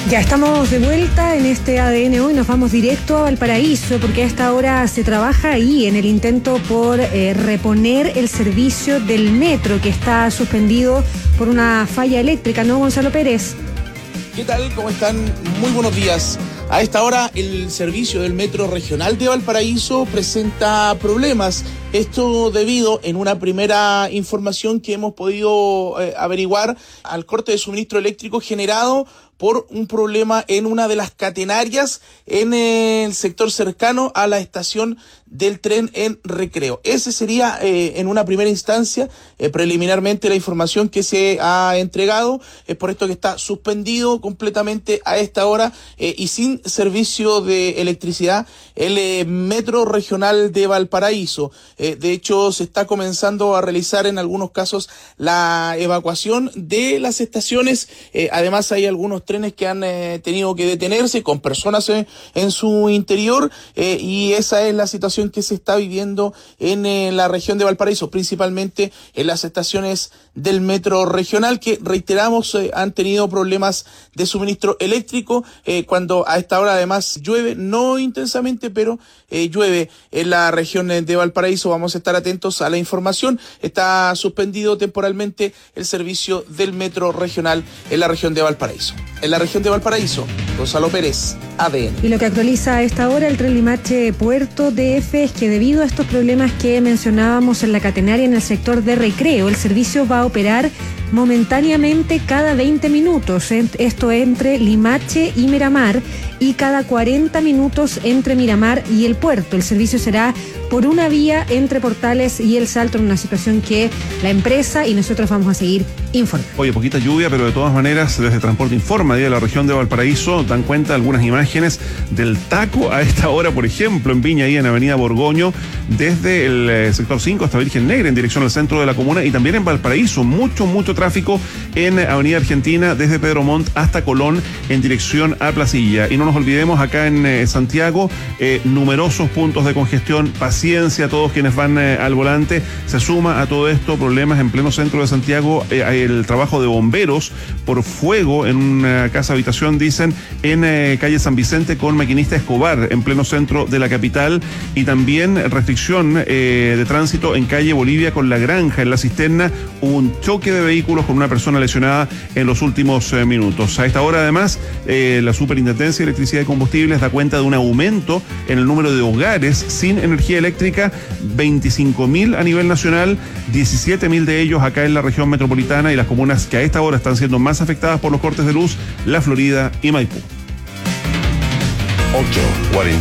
Ya estamos de vuelta en este ADN Hoy, nos vamos directo a Valparaíso porque a esta hora se trabaja ahí en el intento por reponer el servicio del metro que está suspendido por una falla eléctrica, ¿no, Gonzalo Pérez? ¿Qué tal? ¿Cómo están? Muy buenos días. A esta hora el servicio del metro regional de Valparaíso presenta problemas. Esto debido, en una primera información que hemos podido averiguar, al corte de suministro eléctrico generado por un problema en una de las catenarias en el sector cercano a la estación del tren en Recreo. Ese sería en una primera instancia, preliminarmente, la información que se ha entregado. Es por esto que está suspendido completamente a esta hora y sin servicio de electricidad el metro regional de Valparaíso. De hecho, se está comenzando a realizar en algunos casos la evacuación de las estaciones. Además, hay algunos trenes que han tenido que detenerse con personas en su interior y esa es la situación que se está viviendo en la región de Valparaíso, principalmente en las estaciones del metro regional que, reiteramos, han tenido problemas de suministro eléctrico cuando a esta hora además llueve, no intensamente, pero llueve en la región de Valparaíso. Vamos a estar atentos a la información. Está suspendido temporalmente el servicio del metro regional en la región de Valparaíso. En la región de Valparaíso, Gonzalo Pérez, ADN. Y lo que actualiza a esta hora el tren Limache Puerto DF es que debido a estos problemas que mencionábamos en la catenaria en el sector de Recreo, el servicio va a operar momentáneamente cada 20 minutos, esto entre Limache y Miramar, y cada 40 minutos entre Miramar y el puerto. El servicio será por una vía entre Portales y El Salto, en una situación que la empresa y nosotros vamos a seguir informando. Oye, poquita lluvia, pero de todas maneras, desde Transporte Informa, de la región de Valparaíso, dan cuenta algunas imágenes del taco a esta hora, por ejemplo, en Viña, ahí en Avenida Borgoño, desde el sector 5 hasta Virgen Negra, en dirección al centro de la comuna, y también en Valparaíso, mucho tráfico en Avenida Argentina, desde Pedro Montt hasta Colón, en dirección a Placilla. Y no nos olvidemos, acá en Santiago, numerosos puntos de congestión. Paciencia a todos quienes van al volante. Se suma a todo esto problemas en pleno centro de Santiago, el trabajo de bomberos por fuego en una casa habitación, dicen, en calle San Vicente con Maquinista Escobar, en pleno centro de la capital, y también restricción de tránsito en calle Bolivia con La Granja, en La Cisterna. Hubo un choque de vehículos con una persona lesionada en los últimos minutos. A esta hora, además, la Superintendencia de Electricidad y Combustibles da cuenta de un aumento en el número de hogares sin energía eléctrica, 25.000 a nivel nacional, 17.000 de ellos acá en la región metropolitana, y las comunas que a esta hora están siendo más afectadas por los cortes de luz, La Florida y Maipú. 8:40.